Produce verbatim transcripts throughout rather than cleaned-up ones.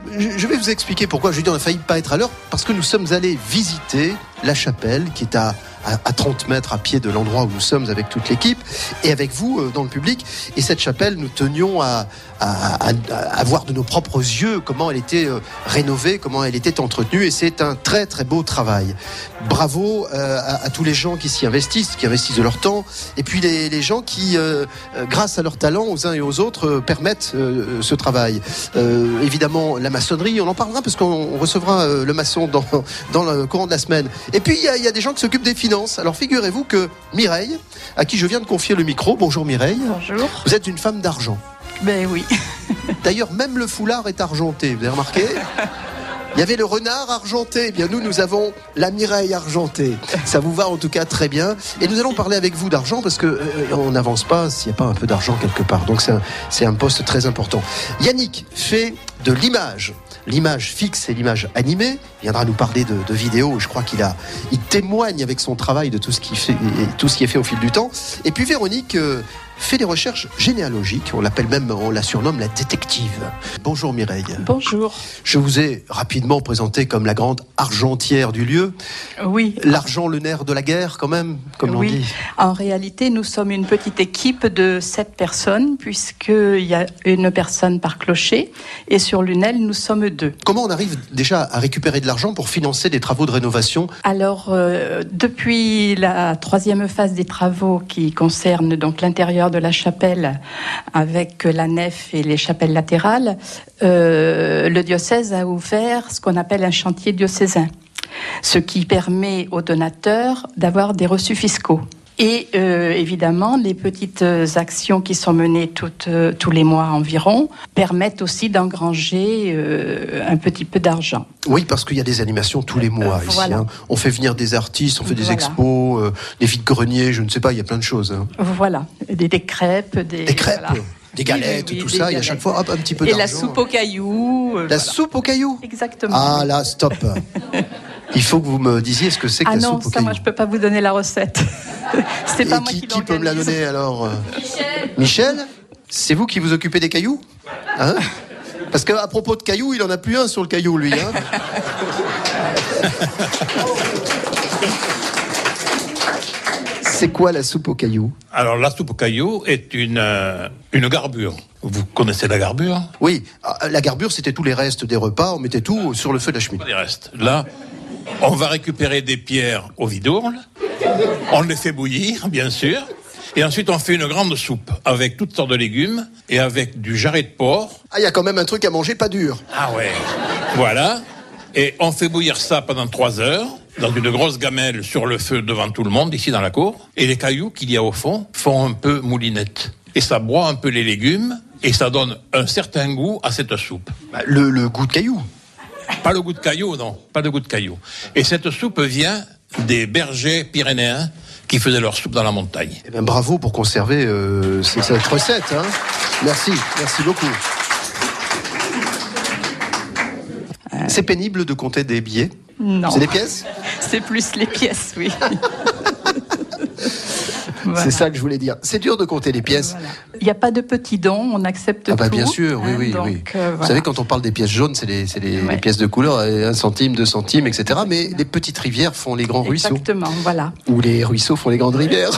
je vais vous expliquer pourquoi. Je dis on a failli pas être à l'heure, parce que nous sommes allés visiter la chapelle qui est à, à, à trente mètres à pied de l'endroit où nous sommes avec toute l'équipe et avec vous euh, dans le public. Et cette chapelle, nous tenions à, à, à, à voir de nos propres yeux comment elle était euh, rénovée, comment elle était entretenue. Et c'est un très très beau travail. Bravo euh, à, à tous les gens qui s'y investissent, qui investissent de leur temps. Et puis les, les gens qui, euh, grâce à leur talent aux uns et aux autres, euh, permettent euh, ce travail. Euh, évidemment, la maçonnerie, on en parlera parce qu'on recevra euh, le maçon dans, dans le courant de la semaine. Et puis, il y, y a des gens qui s'occupent des finances. Alors, figurez-vous que Mireille, à qui je viens de confier le micro, bonjour Mireille. Bonjour. Vous êtes une femme d'argent. Ben oui. D'ailleurs, même le foulard est argenté, vous avez remarqué ? Il y avait le renard argenté. Eh bien, nous, nous avons la Mireille argentée. Ça vous va en tout cas très bien. Et nous allons parler avec vous d'argent parce que euh, on n'avance pas s'il n'y a pas un peu d'argent quelque part. Donc, c'est un, c'est un poste très important. Yannick fait de l'image. L'image fixe et l'image animée. Il viendra nous parler de, de vidéos. Je crois qu'il a, il témoigne avec son travail de tout ce qui fait, et tout ce qui est fait au fil du temps. Et puis Véronique euh, fait des recherches généalogiques. On l'appelle même, on la surnomme la détective. Bonjour Mireille. Bonjour. Je vous ai rapidement présenté comme la grande argentière du lieu. Oui. L'argent, le nerf de la guerre, quand même, comme l'on oui. dit. En réalité, nous sommes une petite équipe de sept personnes, puisqu'il y a une personne par clocher. Et sur Lunel, nous sommes deux. Comment on arrive déjà à récupérer de l'argent pour financer des travaux de rénovation ? Alors, euh, depuis la troisième phase des travaux qui concerne donc l'intérieur de la chapelle avec la nef et les chapelles latérales, euh, le diocèse a ouvert ce qu'on appelle un chantier diocésain, ce qui permet aux donateurs d'avoir des reçus fiscaux. Et euh, évidemment, les petites actions qui sont menées toutes, euh, tous les mois environ permettent aussi d'engranger euh, un petit peu d'argent. Oui, parce qu'il y a des animations tous les mois euh, ici. Voilà. Hein. On fait venir des artistes, on fait des Voilà. expos, euh, des vides-greniers, je ne sais pas, il y a plein de choses. Hein. Voilà, des, des crêpes, des, Des crêpes, voilà. des galettes, Oui, oui, tout des ça, il y a galettes. chaque fois hop, un petit peu Et d'argent. la soupe aux cailloux. euh, La voilà. soupe aux cailloux ? Exactement. Ah là, stop. Il faut que vous me disiez ce que c'est que Ah la non, soupe aux ça, cailloux. moi, je peux pas vous donner la recette. C'est Et pas moi qui, qui qui peut me la l'organise. donner alors ? Michel. Michel ? C'est vous qui vous occupez des cailloux ? Hein ? Parce qu'à propos de cailloux, il en a plus un sur le caillou, lui. Hein ? C'est quoi la soupe aux cailloux ? Alors, la soupe aux cailloux est une, euh, une garbure. Vous connaissez la garbure ? Oui, la garbure, c'était tous les restes des repas. On mettait tout sur le feu de la cheminée. Pas des restes. Là, on va récupérer des pierres au vidourle. On les fait bouillir, bien sûr. Et ensuite, on fait une grande soupe avec toutes sortes de légumes et avec du jarret de porc. Ah, il y a quand même un truc à manger pas dur. Ah ouais. Voilà. Et on fait bouillir ça pendant trois heures dans une grosse gamelle sur le feu devant tout le monde, ici dans la cour. Et les cailloux qu'il y a au fond font un peu moulinette. Et ça broie un peu les légumes et ça donne un certain goût à cette soupe. Bah, le, le goût de caillou. Pas le goût de caillou, non. Pas le goût de caillou. Et cette soupe vient des bergers pyrénéens qui faisaient leur soupe dans la montagne. Eh bien, bravo pour conserver euh, cette, cette recette. Hein. Merci, merci beaucoup. Euh... C'est pénible de compter des billets ? Non. C'est des pièces ? C'est plus les pièces, oui. Voilà. C'est ça que je voulais dire. C'est dur de compter les pièces. Voilà. Il n'y a pas de petits dons, on accepte ah bah tout. bien sûr, oui, hein, oui, donc, oui. Euh, Vous voilà. savez, quand on parle des pièces jaunes, c'est les, c'est les, ouais. les pièces de couleur, un centime, deux centimes, et cetera. Mais les petites rivières font les grands ruisseaux. Exactement, voilà. Ou les ruisseaux font les grandes rivières.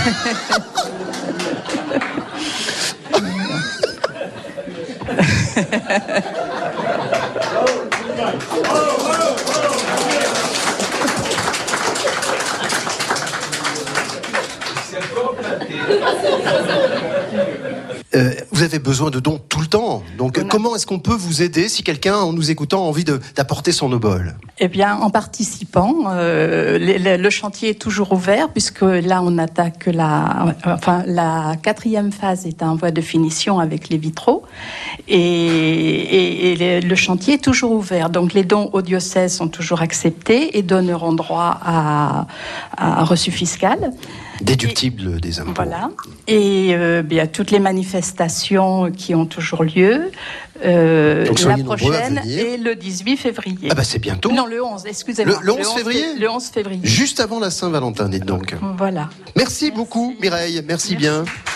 Euh, vous avez besoin de dons tout le temps. Donc, a... comment est-ce qu'on peut vous aider si quelqu'un, en nous écoutant, a envie de, d'apporter son obol ? Eh bien, en participant, euh, le, le chantier est toujours ouvert puisque là, on attaque la, enfin, la quatrième phase est en voie de finition avec les vitraux et, et, et le, le chantier est toujours ouvert. Donc, les dons au diocèse sont toujours acceptés et donneront droit à, à un reçu fiscal. Déductible et, des impôts. Voilà. Et euh, bien, toutes les manifestations qui ont toujours lieu. Euh, Donc, la prochaine est le dix-huit février. Ah bah c'est bientôt. Non, le onze, excusez-moi. Le, le onze février ? Le onze février. Juste avant la Saint-Valentin, dites donc. Voilà. Merci, Merci. beaucoup, Mireille. Merci, Merci. bien.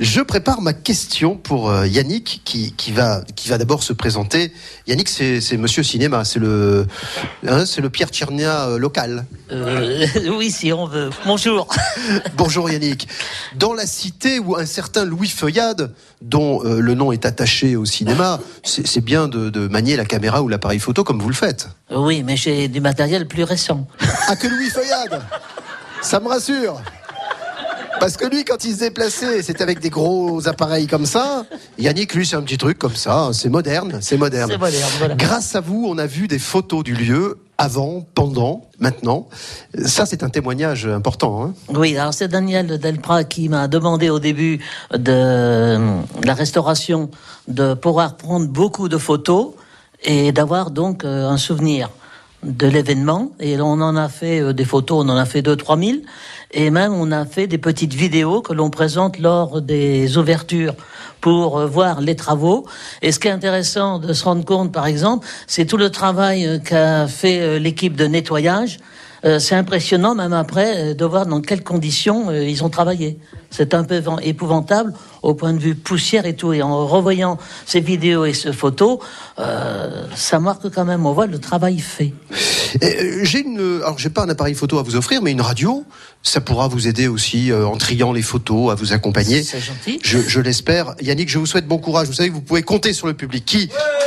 Je prépare ma question pour euh, Yannick, qui, qui va, qui va d'abord se présenter. Yannick, c'est, c'est Monsieur Cinéma, c'est le, hein, c'est le Pierre Tchernia euh, local. Euh, oui, si on veut. Bonjour. Bonjour Yannick. Dans la cité où un certain Louis Feuillade, dont euh, le nom est attaché au cinéma, c'est, c'est bien de, de manier la caméra ou l'appareil photo comme vous le faites. Oui, mais j'ai du matériel plus récent. Ah, que Louis Feuillade. Ça me rassure. Parce que lui, quand il se déplaçait, c'était avec des gros appareils comme ça. Yannick, lui, c'est un petit truc comme ça. C'est moderne, c'est moderne. C'est moderne, voilà. Grâce à vous, on a vu des photos du lieu avant, pendant, maintenant. Ça, c'est un témoignage important. Hein. Oui, alors c'est Daniel Delprat qui m'a demandé au début de la restauration de pouvoir prendre beaucoup de photos et d'avoir donc un souvenir de l'événement. Et on en a fait des photos, on en a fait deux, trois mille. Et même, on a fait des petites vidéos que l'on présente lors des ouvertures pour voir les travaux. Et ce qui est intéressant de se rendre compte, par exemple, c'est tout le travail qu'a fait l'équipe de nettoyage. C'est impressionnant, même après, de voir dans quelles conditions ils ont travaillé. C'est un peu épouvantable au point de vue poussière et tout. Et en revoyant ces vidéos et ces photos, euh, ça marque quand même, on voit le travail fait. Et j'ai une, alors j'ai pas un appareil photo à vous offrir, mais une radio, ça pourra vous aider aussi euh, en triant les photos, à vous accompagner. C'est gentil. Je, je l'espère. Yannick, je vous souhaite bon courage. Vous savez que vous pouvez compter sur le public qui,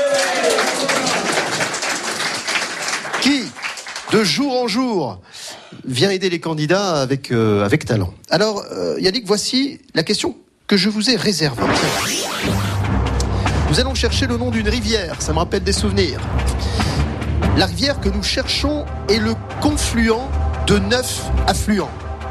qui, de jour en jour, vient aider les candidats avec euh, avec talent. Alors, euh, Yannick, voici la question que je vous ai réservée. Nous allons chercher le nom d'une rivière. Ça me rappelle des souvenirs. La rivière que nous cherchons est le confluent de neuf affluents.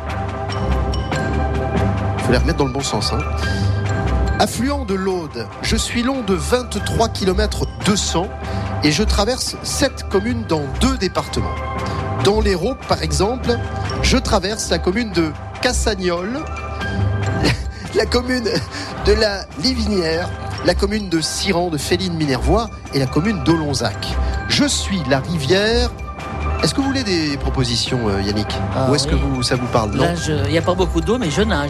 Il faut les remettre dans le bon sens. Hein. Affluent de l'Aude, je suis long de vingt-trois kilomètres deux cents et je traverse sept communes dans deux départements. Dans l'Hérault, par exemple, je traverse la commune de Cassagnole, la commune de la Livinière, la commune de Siran, de Féline-Minervois et la commune d'Olonzac. Je suis la rivière. Est-ce que vous voulez des propositions, euh, Yannick? ah, Ou est-ce oui. que vous, ça vous parle? Non. Là, il n'y a pas beaucoup d'eau, mais je nage.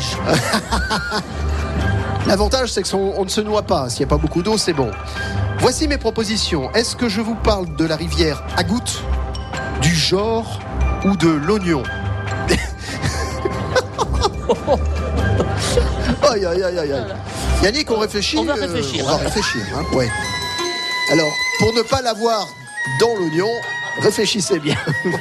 L'avantage, c'est qu'on on ne se noie pas. S'il n'y a pas beaucoup d'eau, c'est bon. Voici mes propositions. Est-ce que je vous parle de la rivière Agoutte, du Jor ou de l'Oignon? Aïe, aïe, aïe, aïe, aïe. Yannick, on réfléchit. On va réfléchir. Euh, on va réfléchir, hein, ouais. Alors, pour ne pas l'avoir dans l'oignon, réfléchissez bien.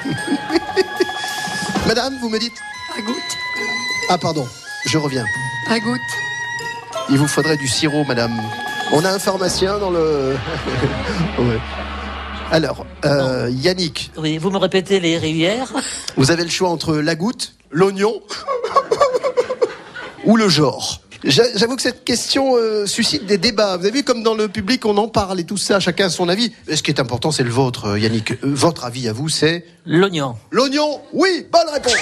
Madame, vous me dites Agoutte. Ah, pardon, je reviens. Agoutte. Il vous faudrait du sirop, madame. On a un pharmacien dans le... ouais. Alors, euh, Yannick. Oui, vous me répétez les rivières. Vous avez le choix entre la goutte, l'oignon ou le genre. J'avoue que cette question euh, suscite des débats. Vous avez vu comme dans le public on en parle et tout ça, chacun a son avis. Mais ce qui est important, c'est le vôtre, Yannick. Euh, votre avis à vous, c'est L'oignon. L'oignon. Oui, bonne réponse.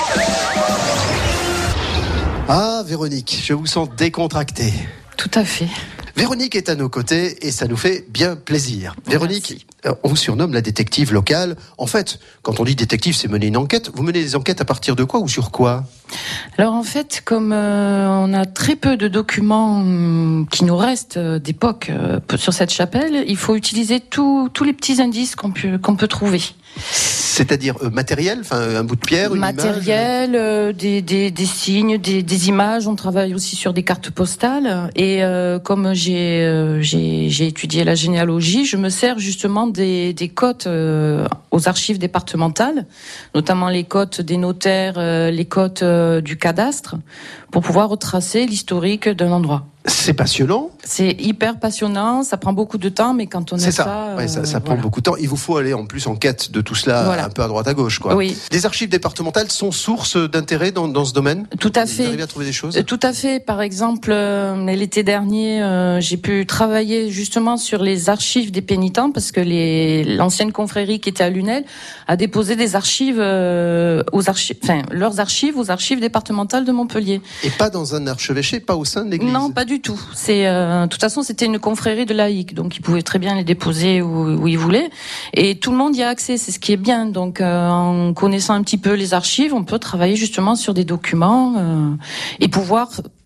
Ah, Véronique, je vous sens décontractée. Tout à fait. Véronique est à nos côtés et ça nous fait bien plaisir. Véronique, euh, on vous surnomme la détective locale. En fait, quand on dit détective, c'est mener une enquête. Vous menez des enquêtes à partir de quoi ou sur quoi? Alors en fait, comme euh, on a très peu de documents hum, qui nous restent euh, d'époque euh, sur cette chapelle, il faut utiliser tous tous les petits indices qu'on peut, qu'on peut trouver. C'est-à-dire euh, matériel, enfin un bout de pierre, une matériel, euh, des, des, des signes, des, des images. On travaille aussi sur des cartes postales. Et euh, comme j'ai, euh, j'ai j'ai étudié la généalogie, je me sers justement des, des cotes euh, aux archives départementales, notamment les cotes des notaires, euh, les cotes euh, du cadastre, pour pouvoir retracer l'historique d'un endroit. C'est passionnant. C'est hyper passionnant, ça prend beaucoup de temps, mais quand on C'est a ça, ça, ouais, ça, ça euh, prend voilà. beaucoup de temps. Il vous faut aller en plus en quête de tout cela, Voilà. un peu à droite à gauche, quoi. Oui. Les archives départementales sont source d'intérêt dans, dans ce domaine. Tout à Vous fait. arrivez à trouver des choses? Euh, Tout à fait. Par exemple, euh, l'été dernier, euh, j'ai pu travailler justement sur les archives des pénitents parce que les, l'ancienne confrérie qui était à Lunel a déposé des archives euh, aux archives, enfin leurs archives aux archives départementales de Montpellier. Et pas dans un archevêché, pas au sein de l'église? Non, pas du tout. C'est euh, de toute façon, c'était une confrérie de laïcs, donc ils pouvaient très bien les déposer où, où ils voulaient. Et tout le monde y a accès, c'est ce qui est bien. Donc, euh, en connaissant un petit peu les archives, on peut travailler justement sur des documents euh, et pouvoir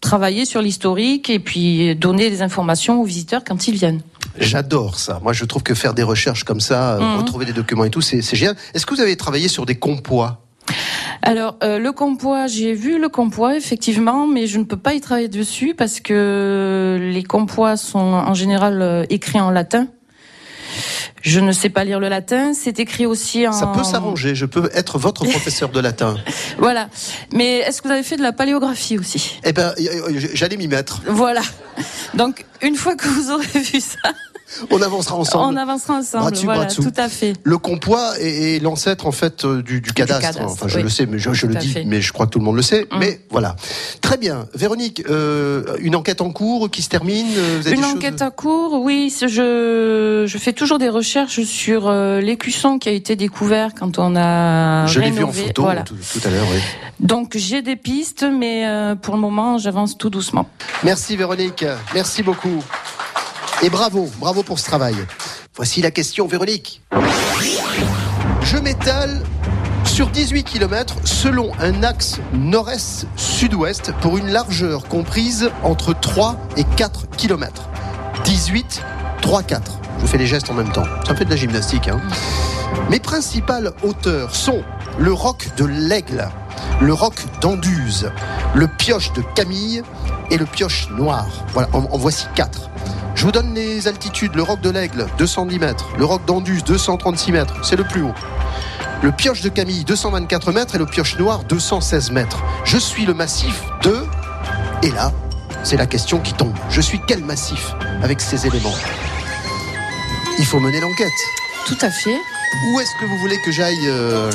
travailler sur l'historique et puis donner des informations aux visiteurs quand ils viennent. J'adore ça. Moi, je trouve que faire des recherches comme ça, mmh. retrouver des documents et tout, c'est, c'est génial. Est-ce que vous avez travaillé sur des compois ? Alors, euh, le compois, j'ai vu le compois, effectivement, mais je ne peux pas y travailler dessus parce que les compois sont en général euh, écrits en latin. Je ne sais pas lire le latin, c'est écrit aussi en... Ça peut s'arranger, je peux être votre professeur de latin. Voilà. Mais est-ce que vous avez fait de la paléographie aussi ? Eh ben, j'allais m'y mettre. Voilà. Donc, une fois que vous aurez vu ça... On avancera ensemble. On avancera ensemble, bras dessus, voilà, bras dessous. tout à fait. Le compois est, est l'ancêtre, en fait, du, du cadastre. Du cadastre enfin, je oui. le sais, mais je, je le dis, fait. mais je crois que tout le monde le sait. Mmh. Mais voilà. Très bien. Véronique, euh, une enquête en cours qui se termine vous avez Une des enquête choses... en cours, oui. Je, je fais toujours des recherches sur euh, l'écusson qui a été découvert quand on a je rénové. Je l'ai vu en photo voilà. tout, tout à l'heure, oui. Donc, j'ai des pistes, mais euh, pour le moment, j'avance tout doucement. Merci Véronique. Merci beaucoup. Et bravo, bravo pour ce travail. Voici la question, Véronique. Je m'étale sur dix-huit kilomètres selon un axe nord-est-sud-ouest pour une largeur comprise entre trois et quatre kilomètres. dix-huit, trois, quatre. Je fais les gestes en même temps. Ça me fait de la gymnastique. Hein. Mes principales hauteurs sont le roc de l'Aigle, le roc d'Anduze, le pioche de Camille et le pioche noir. Voilà, en, en voici quatre. Je vous donne les altitudes. Le roc de l'Aigle, deux cent dix mètres. Le roc d'Anduze, deux cent trente-six mètres. C'est le plus haut. Le pioche de Camille, deux cent vingt-quatre mètres. Et le pioche noir, deux cent seize mètres. Je suis le massif de... Et là, c'est la question qui tombe. Je suis quel massif avec ces éléments ? Il faut mener l'enquête. Tout à fait. Où est-ce que vous voulez que j'aille euh...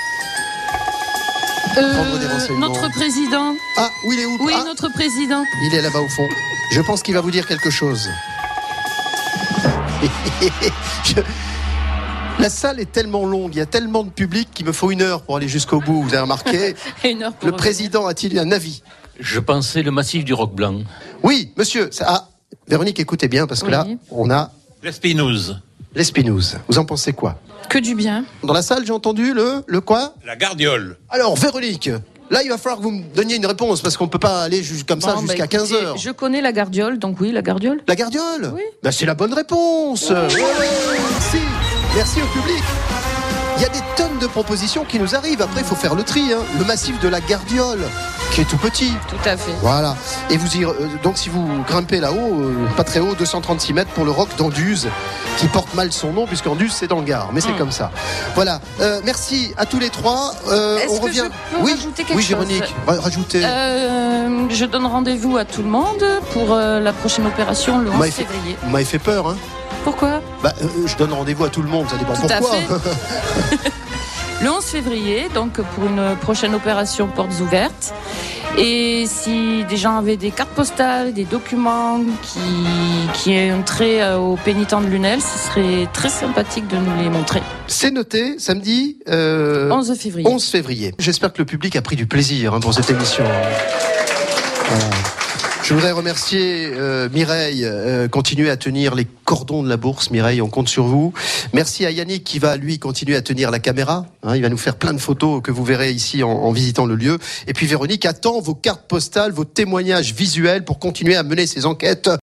Euh, prendre des renseignements ? Notre président. Ah, où il est où ? Oui, ah, notre président. Il est là-bas au fond. Je pense qu'il va vous dire quelque chose. Je... La salle est tellement longue, il y a tellement de public qu'il me faut une heure pour aller jusqu'au bout. Vous avez remarqué ? Une heure pour Le président a-t-il un avis ? Je pensais le massif du Roc Blanc. Oui, monsieur. Ça... Ah, Véronique, écoutez bien, parce que oui. là, on a... L'Espinouse. L'Espinouse. Vous en pensez quoi ? Que du bien. Dans la salle, j'ai entendu le... Le quoi ? La Gardiole. Alors, Véronique, là, il va falloir que vous me donniez une réponse, parce qu'on ne peut pas aller comme ça bon, jusqu'à bah, quinze heures. Je connais la Gardiole, donc oui, la Gardiole. La Gardiole ? Oui. Ben, c'est la bonne réponse. Ouais. Ouais, ouais. Merci. Merci au public. Il y a des tonnes de propositions qui nous arrivent. Après, il faut faire le tri. Hein. Le massif de la Gardiole, qui est tout petit. Tout à fait. Voilà. Et vous y, euh, donc, si vous grimpez là-haut, euh, pas très haut, deux cent trente-six mètres pour le roc d'Anduze, qui porte mal son nom, puisqu'Anduze, c'est dans le Gard. Mais c'est mmh. comme ça. Voilà. Euh, merci à tous les trois. Euh, Est-ce on revient. Que je peux oui, rajouter quelque oui, Véronique. chose Rajoutez. Euh, je donne rendez-vous à tout le monde pour euh, la prochaine opération le onze février. Vous m'avez fait peur, hein. Pourquoi ? Bah, euh, je donne rendez-vous à tout le monde, ça dépend tout pourquoi. À fait. Le onze février, donc pour une prochaine opération portes ouvertes. Et si des gens avaient des cartes postales, des documents qui, qui entraient au pénitent de Lunel, ce serait très sympathique de nous les montrer. C'est noté, samedi euh, onze février. onze février. J'espère que le public a pris du plaisir hein, pour cette émission. Voilà. Je voudrais remercier euh, Mireille, euh, continuer à tenir les cordons de la bourse. Mireille, on compte sur vous. Merci à Yannick qui va, lui, continuer à tenir la caméra. Hein, il va nous faire plein de photos que vous verrez ici en, en visitant le lieu. Et puis Véronique attend vos cartes postales, vos témoignages visuels pour continuer à mener ces enquêtes.